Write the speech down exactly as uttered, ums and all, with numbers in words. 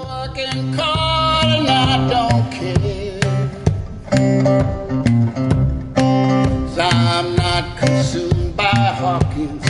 Working hard and I don't care. 'Cause I'm not consumed by Hawkins.